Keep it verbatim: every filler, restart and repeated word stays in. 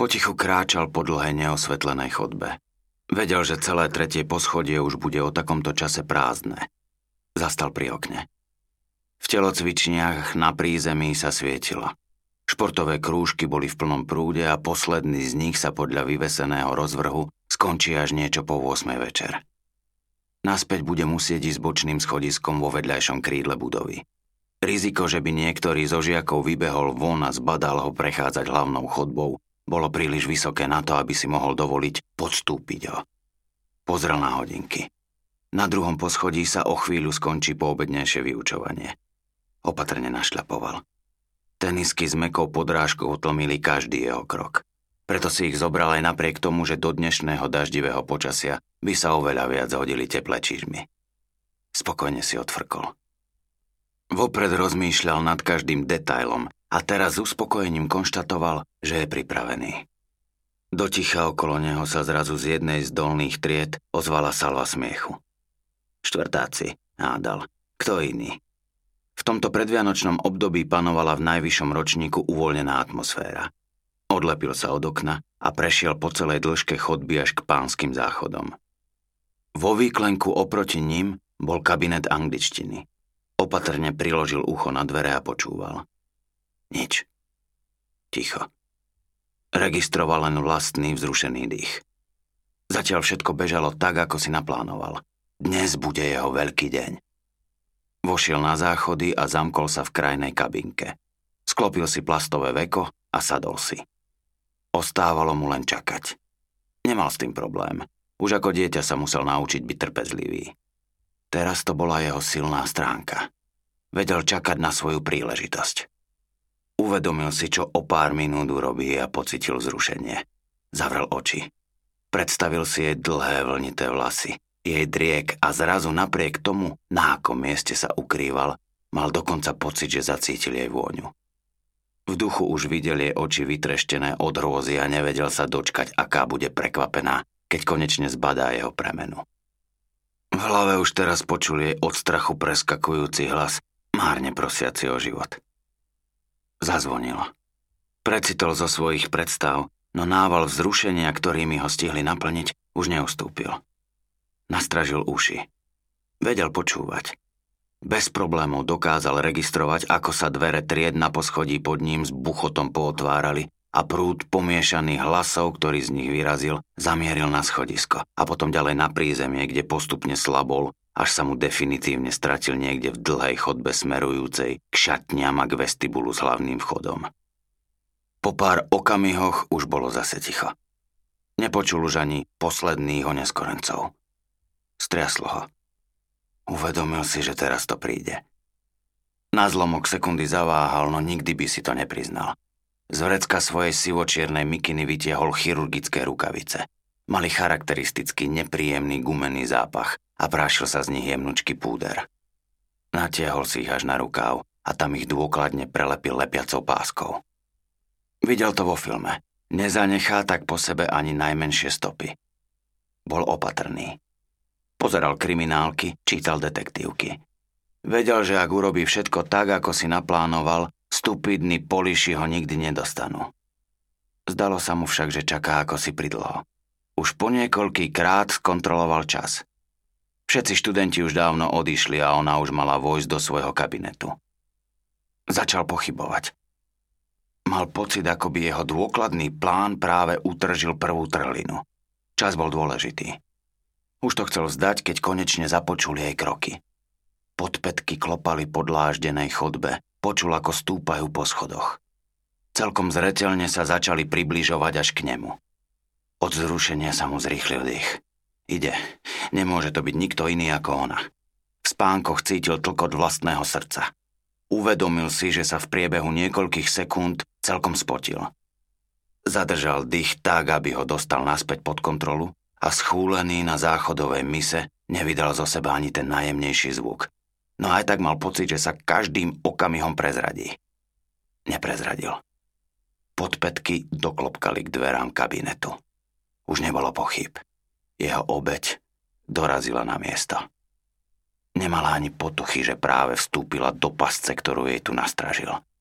Potichu kráčal po dlhej neosvetlenej chodbe. Vedel, že celé tretie poschodie už bude o takomto čase prázdne. Zastal pri okne. V telocvičniach na prízemí sa svietilo. Športové krúžky boli v plnom prúde a posledný z nich sa podľa vyveseného rozvrhu skončí až niečo po ôsmej večer. Naspäť bude musieť ísť bočným schodiskom vo vedľajšom krídle budovy. Riziko, že by niektorý zo žiakov vybehol von a zbadal ho prechádzať hlavnou chodbou, bolo príliš vysoké na to, aby si mohol dovoliť podstúpiť ho. Pozrel na hodinky. Na druhom poschodí sa o chvíľu skončí poobednejšie vyučovanie. Opatrne našľapoval. Tenisky s mäkkou podrážkou tlmili každý jeho krok. Preto si ich zobral aj napriek tomu, že do dnešného daždivého počasia by sa oveľa viac hodili teplé čižmy. Spokojne si odfrkol. Vopred rozmýšľal nad každým detailom a teraz s uspokojením konštatoval, že je pripravený. Do ticha okolo neho sa zrazu z jednej z dolných tried ozvala salva smiechu. Štvrtáci, hádal. Kto iný? V tomto predvianočnom období panovala v najvyššom ročníku uvoľnená atmosféra. Odlepil sa od okna a prešiel po celej dĺžke chodby až k pánskym záchodom. Vo výklenku oproti ním bol kabinet angličtiny. Opatrne priložil ucho na dvere a počúval. Nič. Ticho. Registroval len vlastný vzrušený dých. Zatiaľ všetko bežalo tak, ako si naplánoval. Dnes bude jeho veľký deň. Vošiel na záchody a zamkol sa v krajnej kabinke. Sklopil si plastové veko a sadol si. Ostávalo mu len čakať. Nemal s tým problém. Už ako dieťa sa musel naučiť byť trpezlivý. Teraz to bola jeho silná stránka. Vedel čakať na svoju príležitosť. Uvedomil si, čo o pár minút urobí a pocitil vzrušenie. Zavrel oči. Predstavil si jej dlhé vlnité vlasy, jej driek a zrazu napriek tomu, na akom mieste sa ukrýval, mal dokonca pocit, že zacítil jej vôňu. V duchu už videl jej oči vytreštené od hrôzy a nevedel sa dočkať, aká bude prekvapená, keď konečne zbadá jeho premenu. V hlave už teraz počul jej od strachu preskakujúci hlas, márne prosiaci o život. Zazvonilo. Precitol zo svojich predstav, no nával vzrušenia, ktorými ho stihli naplniť, už neustúpil. Nastražil uši. Vedel počúvať. Bez problémov dokázal registrovať, ako sa dvere tried na poschodí pod ním s buchotom pootvárali a prúd pomiešaných hlasov, ktorý z nich vyrazil, zamieril na schodisko a potom ďalej na prízemie, kde postupne slabol, až sa mu definitívne stratil niekde v dlhej chodbe smerujúcej k šatniam a k vestibulu s hlavným vchodom. Po pár okamihoch už bolo zase ticho. Nepočul už ani posledných oneskorencov. Striaslo ho. Uvedomil si, že teraz to príde. Na zlomok sekundy zaváhal, no nikdy by si to nepriznal. Z vrecka svojej sivočiernej mikiny vytiahol chirurgické rukavice. Mali charakteristicky nepríjemný gumený zápach a prášil sa z nich jemnučký púder. Natiahol si ich až na rukáv a tam ich dôkladne prelepil lepiacou páskou. Videl to vo filme. Nezanechá tak po sebe ani najmenšie stopy. Bol opatrný. Pozeral kriminálky, čítal detektívky. Vedel, že ak urobí všetko tak, ako si naplánoval, stupidní poliši ho nikdy nedostanú. Zdalo sa mu však, že čaká ako si pridlho. Už po niekoľký krát skontroloval čas. Všetci študenti už dávno odišli a ona už mala vojsť do svojho kabinetu. Začal pochybovať. Mal pocit, ako by jeho dôkladný plán práve utržil prvú trhlinu. Čas bol dôležitý. Už to chcel vzdať, keď konečne započul jej kroky. Podpätky klopali po dláždenej chodbe, počul, ako stúpajú po schodoch. Celkom zreteľne sa začali približovať až k nemu. Od zrušenia sa mu zrýchlil dých. Ide, nemôže to byť nikto iný ako ona. V spánkoch cítil tlkot vlastného srdca. Uvedomil si, že sa v priebehu niekoľkých sekúnd celkom spotil. Zadržal dých tak, aby ho dostal naspäť pod kontrolu a schúlený na záchodovej mise nevydal zo seba ani ten najjemnejší zvuk. No aj tak mal pocit, že sa každým okamihom prezradí. Neprezradil. Podpätky doklopkali k dverám kabinetu. Už nebolo pochýb. Jeho obeť dorazila na miesto. Nemala ani potuchy, že práve vstúpila do pasce, ktorú jej tu nastražil.